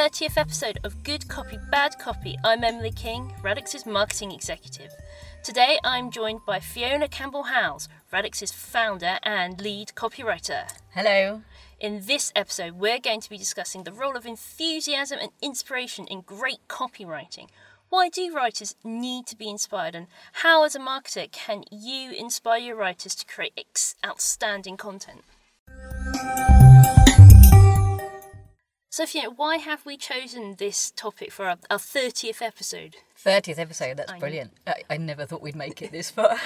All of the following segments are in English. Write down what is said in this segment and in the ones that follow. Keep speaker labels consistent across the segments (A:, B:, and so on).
A: 30th episode of Good Copy, Bad Copy. I'm Emily King, Radix's marketing executive. Today I'm joined by Fiona Campbell-Howes, Radix's founder and lead copywriter.
B: Hello.
A: In this episode, we're going to be discussing the role of enthusiasm and inspiration in great copywriting. Why do writers need to be inspired, and how, as a marketer, can you inspire your writers to create outstanding content? So, Fiona, why have we chosen this topic for our 30th episode?
B: 30th episode, that's brilliant. I never thought we'd make it this far.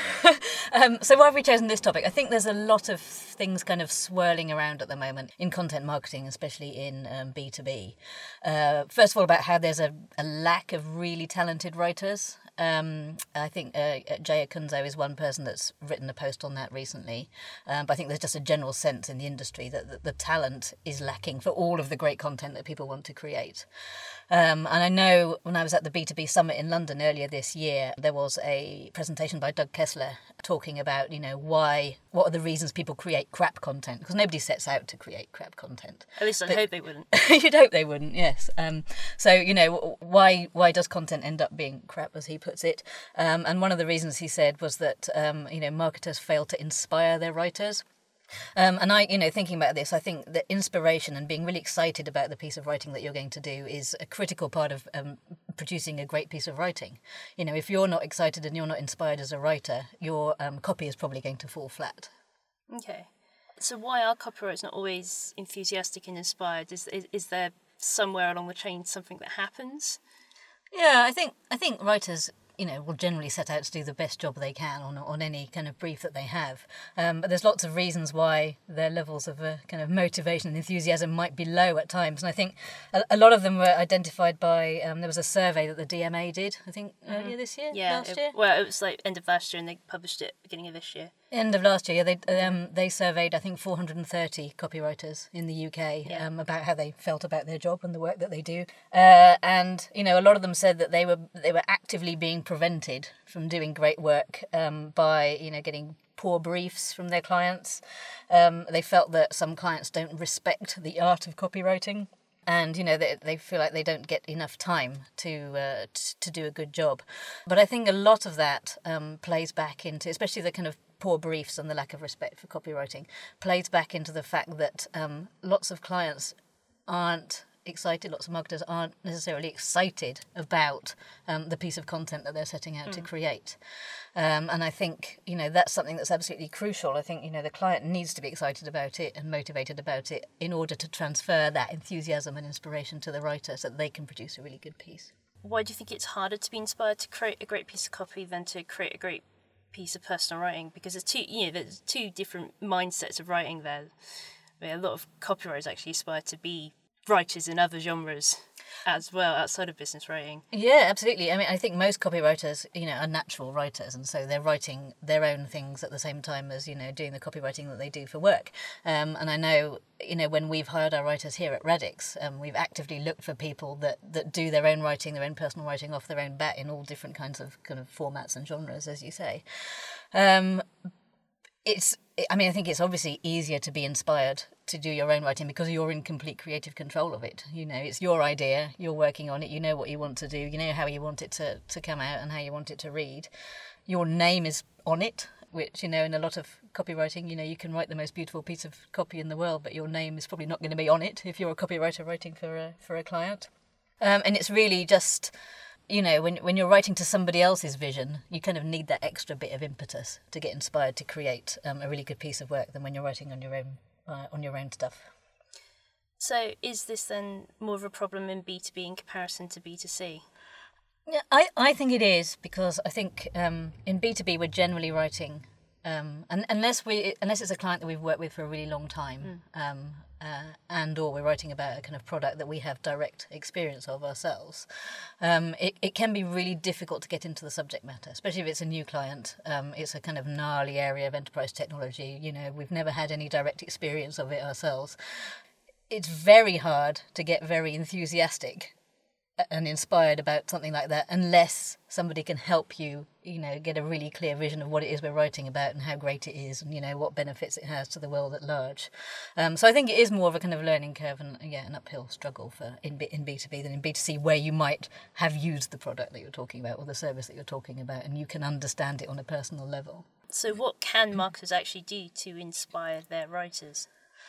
B: So why have we chosen this topic? I think there's a lot of things kind of swirling around at the moment in content marketing, especially in B2B. First of all, about how there's a lack of really talented writers. I think Jaya Kunzo is one person that's written a post on that recently. But I think there's just a general sense in the industry that the talent is lacking for all of the great content that people want to create. And I know when I was at the B2B Summit in London earlier this year, there was a presentation by Doug Kessler talking about, what are the reasons people create crap content? Because nobody sets out to create crap content.
A: At least I hope they wouldn't.
B: You'd hope they wouldn't, yes. So, why does content end up being crap, as he puts it? And one of the reasons he said was that, marketers fail to inspire their writers. And I, thinking about this, I think that inspiration and being really excited about the piece of writing that you're going to do is a critical part of producing a great piece of writing. If you're not excited and you're not inspired as a writer, your copy is probably going to fall flat.
A: Okay. So why are copywriters not always enthusiastic and inspired? Is there somewhere along the chain something that happens?
B: Yeah, I think writers will generally set out to do the best job they can on any kind of brief that they have. But there's lots of reasons why their levels of kind of motivation and enthusiasm might be low at times. And I think a lot of them were identified by, there was a survey that the DMA did, I think, earlier this year, last year?
A: Well, it was like end of last year and they published it beginning of this year.
B: End of last year, they surveyed, I think, 430 copywriters in the UK about how they felt about their job and the work that they do. And a lot of them said that they were actively being prevented from doing great work by getting poor briefs from their clients. They felt that some clients don't respect the art of copywriting. And they feel like they don't get enough time to do a good job. But I think a lot of that plays back into, especially the kind of poor briefs and the lack of respect for copywriting, plays back into the fact that lots of clients aren't excited, lots of marketers aren't necessarily excited about the piece of content that they're setting out to create. And I think, that's something that's absolutely crucial. I think, the client needs to be excited about it and motivated about it in order to transfer that enthusiasm and inspiration to the writer so that they can produce a really good piece. Why
A: do you think it's harder to be inspired to create a great piece of copy than to create a great piece of personal writing? Because there's two different mindsets of writing there. A lot of copywriters actually aspire to be writers in other genres as well, outside of business writing.
B: Yeah, absolutely. I mean, I think most copywriters, are natural writers, and so they're writing their own things at the same time as, doing the copywriting that they do for work. And I know, when we've hired our writers here at Radix, we've actively looked for people that do their own writing, their own personal writing off their own bat in all different kinds of kind of formats and genres, as you say. I think it's obviously easier to be inspired to do your own writing because you're in complete creative control of it. It's your idea, you're working on it, you know what you want to do, you know how you want it to come out and how you want it to read. Your name is on it, which, in a lot of copywriting, you can write the most beautiful piece of copy in the world, but your name is probably not going to be on it if you're a copywriter writing for a client. And it's really just, when you're writing to somebody else's vision, you kind of need that extra bit of impetus to get inspired to create a really good piece of work than when you're writing on your own stuff.
A: So is this then more of a problem in B2B in comparison to B2C?
B: Yeah, I think it is, because I think in B2B we're generally writing, unless it's a client that we've worked with for a really long time, and or we're writing about a kind of product that we have direct experience of ourselves, it can be really difficult to get into the subject matter, especially if it's a new client. It's a kind of gnarly area of enterprise technology. We've never had any direct experience of it ourselves. It's very hard to get very enthusiastic and inspired about something like that unless somebody can help you, get a really clear vision of what it is we're writing about and how great it is and, what benefits it has to the world at large. So I think it is more of a kind of learning curve and, an uphill struggle for in B2B than in B2C, where you might have used the product that you're talking about or the service that you're talking about and you can understand it on a personal level. So
A: what can marketers actually do to inspire their writers?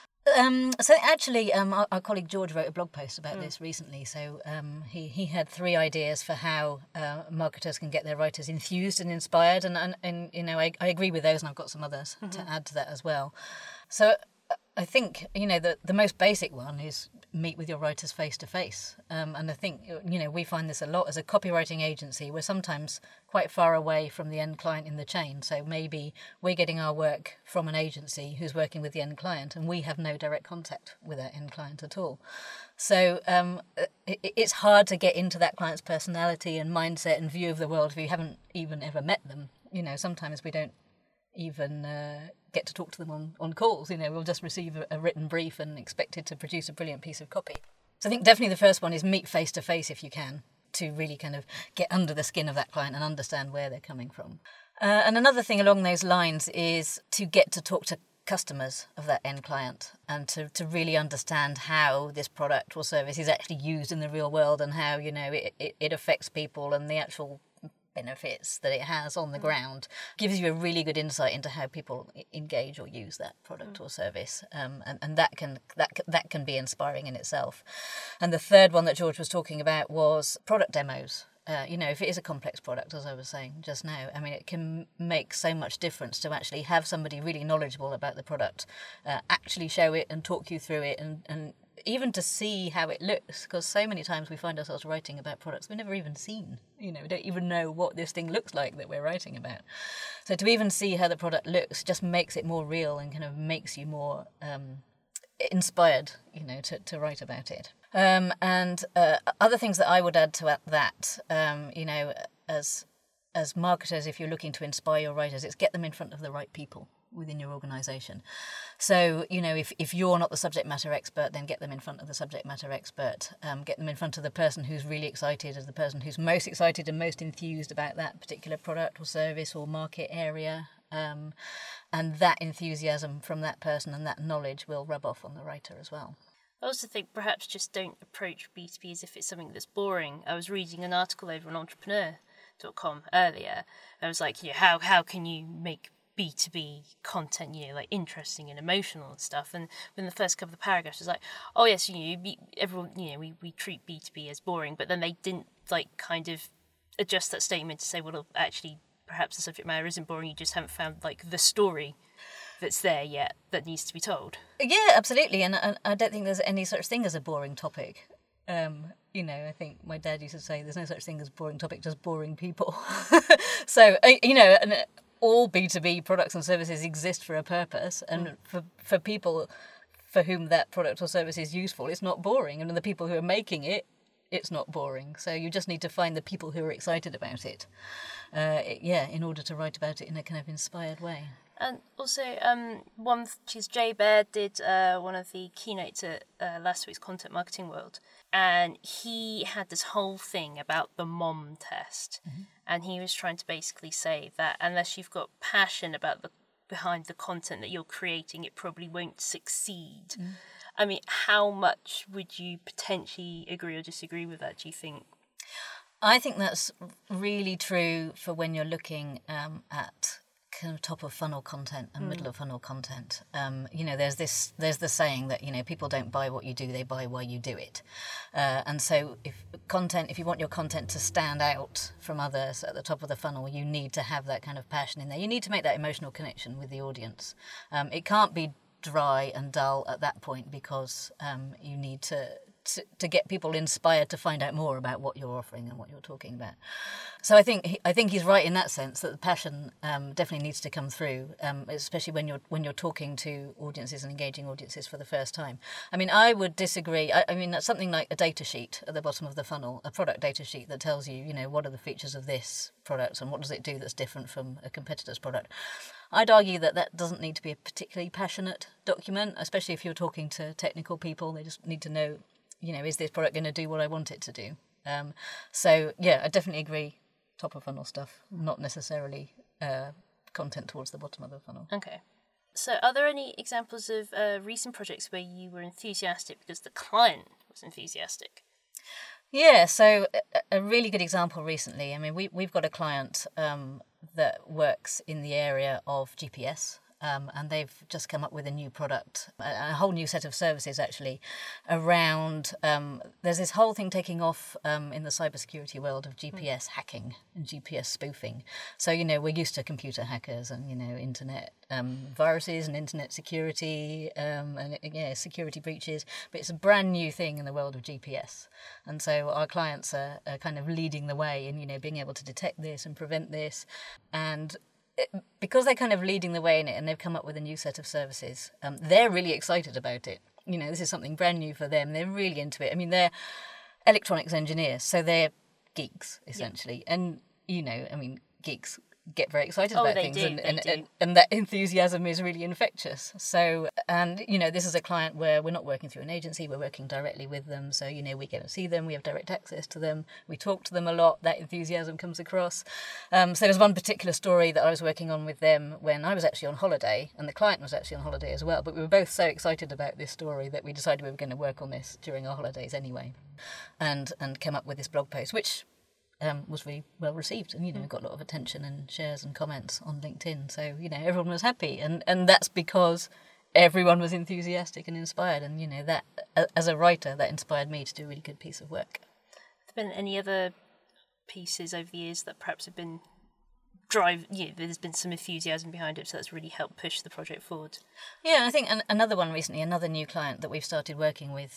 B: So actually, our colleague George wrote a blog post about this recently. So he had 3 ideas for how marketers can get their writers enthused and inspired, and I agree with those, and I've got some others to add to that as well. So I think the most basic one is meet with your writers face to face, and I think we find this a lot as a copywriting agency. We're sometimes quite far away from the end client in the chain, so maybe we're getting our work from an agency who's working with the end client, and we have no direct contact with that end client at all. So it's hard to get into that client's personality and mindset and view of the world if you haven't even ever met them. Sometimes we don't even get to talk to them on calls. We'll just receive a written brief and expected to produce a brilliant piece of copy. So I think definitely the first one is meet face to face if you can, to really kind of get under the skin of that client and understand where they're coming from. And another thing along those lines is to get to talk to customers of that end client and to really understand how this product or service is actually used in the real world and how it affects people and the actual benefits that it has on the ground. Gives you a really good insight into how people engage or use that product or service, and that can be inspiring in itself. And the third one that George was talking about was product demos. If it is a complex product, as I was saying just now, I mean, it can make so much difference to actually have somebody really knowledgeable about the product actually show it and talk you through it and even to see how it looks, because so many times we find ourselves writing about products we've never even seen. We don't even know what this thing looks like that we're writing about. So to even see how the product looks just makes it more real and kind of makes you more inspired, to write about it. And other things that I would add to that, as marketers, if you're looking to inspire your writers, it's get them in front of the right people within your organisation. So, if you're not the subject matter expert, then get them in front of the subject matter expert. Get them in front of the person who's really excited, as the person who's most excited and most enthused about that particular product or service or market area. And that enthusiasm from that person and that knowledge will rub off on the writer as well.
A: I also think perhaps just don't approach B2B as if it's something that's boring. I was reading an article over on entrepreneur.com earlier. I was like, how can you make B2B content, interesting and emotional and stuff. And in the first couple of paragraphs, it was like, oh yes, everyone, we treat B2B as boring, but then they didn't kind of adjust that statement to say, well, actually, perhaps the subject matter isn't boring. You just haven't found the story that's there yet that needs to be told. Yeah,
B: absolutely. And I don't think there's any such thing as a boring topic. I think my dad used to say there's no such thing as boring topic, just boring people. So, and all B2B products and services exist for a purpose, and for people for whom that product or service is useful, it's not boring. And the people who are making it, it's not boring. So you just need to find the people who are excited about it, in order to write about it in a kind of inspired way.
A: And also, one which is Jay Baird did one of the keynotes at last week's Content Marketing World, and he had this whole thing about the MOM test, and he was trying to basically say that unless you've got passion about behind the content that you're creating, it probably won't succeed. I mean, how much would you potentially agree or disagree with that, do you think?
B: I think that's really true for when you're looking at kind of top of funnel content and middle of funnel content. There's the saying that people don't buy what you do, they buy why you do it. And so if you want your content to stand out from others at the top of the funnel, you need to have that kind of passion in there. You need to make that emotional connection with the audience. It can't be dry and dull at that point, because you need to get people inspired to find out more about what you're offering and what you're talking about. So I think he's right in that sense, that the passion definitely needs to come through, especially when you're talking to audiences and engaging audiences for the first time. I mean, I would disagree. I mean, that's something like a data sheet at the bottom of the funnel, a product data sheet that tells you, what are the features of this product and what does it do that's different from a competitor's product. I'd argue that doesn't need to be a particularly passionate document, especially if you're talking to technical people. They just need to know, is this product going to do what I want it to do? So yeah, I definitely agree. Top of funnel stuff, not necessarily content towards the bottom of the funnel.
A: Okay. So are there any examples of recent projects where you were enthusiastic because the client was enthusiastic?
B: Yeah, so a really good example recently. I mean, we've got a client that works in the area of GPS. And they've just come up with a new product, a whole new set of services actually, around, there's this whole thing taking off in the cybersecurity world of GPS hacking and GPS spoofing. So, we're used to computer hackers and, internet viruses and internet security and security breaches, but it's a brand new thing in the world of GPS. And so our clients are kind of leading the way in, being able to detect this and prevent this. And because they're kind of leading the way in it and they've come up with a new set of services, they're really excited about it. This is something brand new for them. They're really into it. I mean, they're electronics engineers, so they're geeks, essentially. Yeah. And, geeks get very excited about things. And that enthusiasm is really infectious. So, and, this is a client where we're not working through an agency, we're working directly with them. So, we get to see them, we have direct access to them, we talk to them a lot, that enthusiasm comes across. So there's one particular story that I was working on with them when I was actually on holiday, and the client was actually on holiday as well. But we were both so excited about this story that we decided we were going to work on this during our holidays anyway, and came up with this blog post, which was really well received and, got a lot of attention and shares and comments on LinkedIn. So, everyone was happy. And that's because everyone was enthusiastic and inspired. And, that, as a writer, that inspired me to do a really good piece of work.
A: Have there been any other pieces over the years that perhaps have been there's been some enthusiasm behind it, so that's really helped push the project forward?
B: Yeah, I think another one recently, another new client that we've started working with,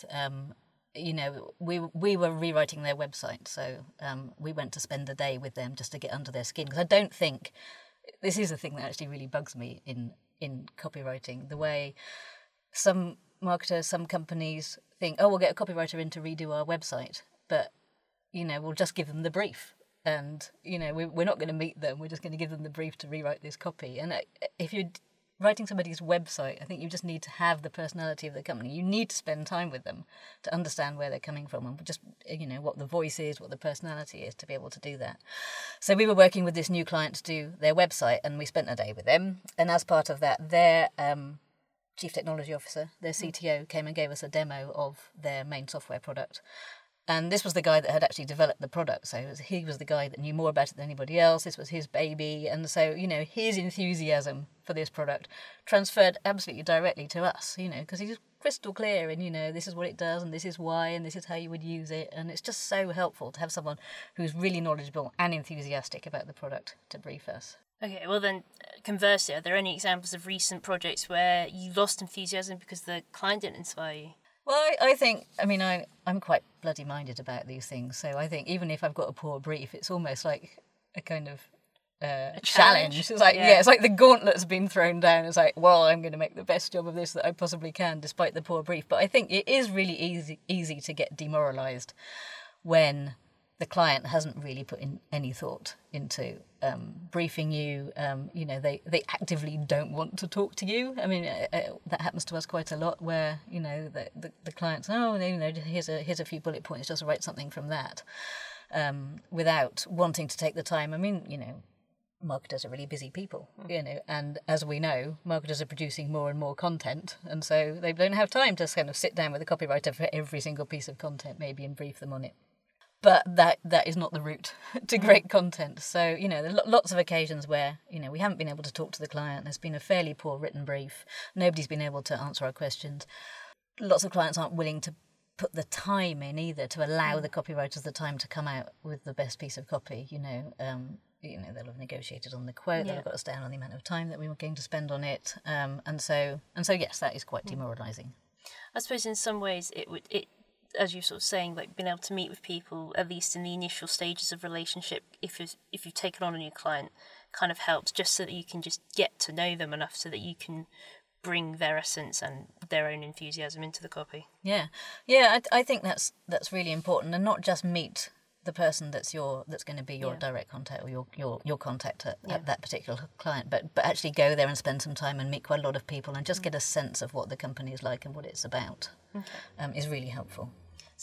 B: we were rewriting their website, so we went to spend a day with them just to get under their skin, because I don't think, this is the thing that actually really bugs me in copywriting, the way some marketers, some companies think, we'll get a copywriter in to redo our website, but, we'll just give them the brief. And, we're not going to meet them, we're just going to give them the brief to rewrite this copy. And if you're writing somebody's website, I think you just need to have the personality of the company. You need to spend time with them to understand where they're coming from and just, what the voice is, what the personality is, to be able to do that. So we were working with this new client to do their website, and we spent a day with them. And as part of that, their chief technology officer, their CTO, came and gave us a demo of their main software product. And this was the guy that had actually developed the product. So he was the guy that knew more about it than anybody else. This was his baby. And so, his enthusiasm for this product transferred absolutely directly to us, because he's crystal clear and, this is what it does and this is why and this is how you would use it. And it's just so helpful to have someone who's really knowledgeable and enthusiastic about the product to brief us.
A: Okay, well then, conversely, are there any examples of recent projects where you lost enthusiasm because the client didn't inspire you?
B: Well, I think, I'm quite bloody minded about these things. So I think even if I've got a poor brief, it's almost like a kind of a challenge. It's like, it's like the gauntlet's been thrown down. It's like, well, I'm going to make the best job of this that I possibly can, despite the poor brief. But I think it is really easy to get demoralised when the client hasn't really put in any thought into briefing you. They actively don't want to talk to you. I mean, that happens to us quite a lot, where the clients, here's a few bullet points, just write something from that, without wanting to take the time. I mean, marketers are really busy people, and as we know, marketers are producing more and more content, and so they don't have time to kind of sit down with a copywriter for every single piece of content, maybe, and brief them on it. But that is not the route to great content. So, there are lots of occasions where, we haven't been able to talk to the client. There's been a fairly poor written brief. Nobody's been able to answer our questions. Lots of clients aren't willing to put the time in either to allow the copywriters the time to come out with the best piece of copy. They'll have negotiated on the quote. They'll have got us down on the amount of time that we were going to spend on it. And so yes, that is quite demoralising.
A: I suppose in some ways it as you're sort of saying, like being able to meet with people, at least in the initial stages of relationship, if you've taken on a new client, kind of helps, just so that you can just get to know them enough so that you can bring their essence and their own enthusiasm into the copy. Yeah,
B: I think that's really important, and not just meet the person that's going to be your direct contact or your contact at that particular client, but actually go there and spend some time and meet quite a lot of people and just get a sense of what the company is like and what it's about. Is really helpful.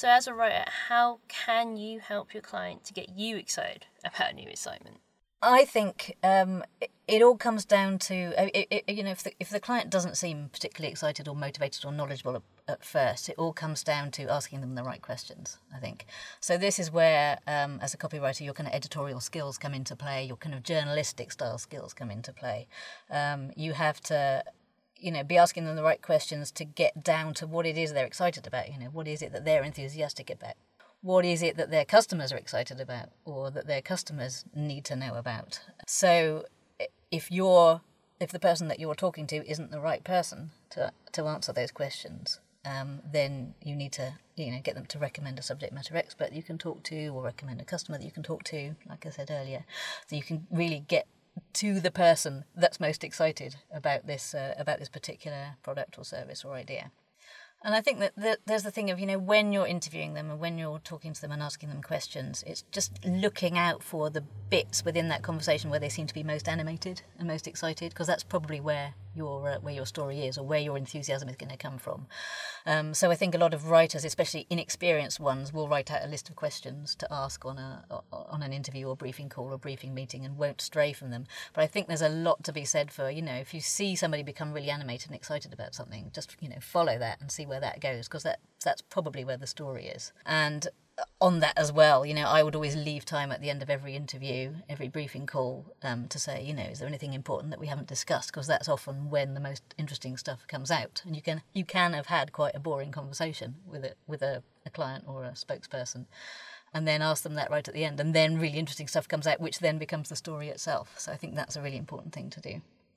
A: So as a writer, how can you help your client to get you excited about a new assignment?
B: I think it all comes down to, if the client doesn't seem particularly excited or motivated or knowledgeable at first, it all comes down to asking them the right questions, I think. So this is where, as a copywriter, your kind of editorial skills come into play, your kind of journalistic style skills come into play. You have to, be asking them the right questions to get down to what it is they're excited about. What is it that they're enthusiastic about? What is it that their customers are excited about, or that their customers need to know about? So if the person that you're talking to isn't the right person to answer those questions, then you need to get them to recommend a subject matter expert that you can talk to, or recommend a customer that you can talk to, like I said earlier, so you can really get to the person that's most excited about this particular product or service or idea. And I think that there's the thing of, when you're interviewing them and when you're talking to them and asking them questions, it's just looking out for the bits within that conversation where they seem to be most animated and most excited, because that's probably where your story is, or where your enthusiasm is going to come from. So I think a lot of writers, especially inexperienced ones, will write out a list of questions to ask on an interview or briefing call or briefing meeting, and won't stray from them. But I think there's a lot to be said for, if you see somebody become really animated and excited about something, just follow that and see where that goes, because that's probably where the story is. And on that as well, I would always leave time at the end of every interview, every briefing call, to say, is there anything important that we haven't discussed? Because that's often when the most interesting stuff comes out, and you can have had quite a boring conversation with a client or a spokesperson, and then ask them that right at the end, and then really interesting stuff comes out, which then becomes the story itself. So I think that's a really important thing to do.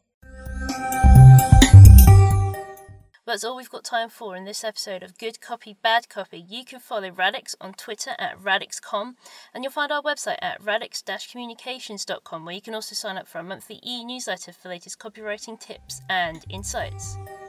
A: That's all we've got time for in this episode of Good Copy, Bad Copy. You can follow Radix on Twitter at radixcom, and you'll find our website at radix-communications.com, where you can also sign up for a monthly e-newsletter for latest copywriting tips and insights.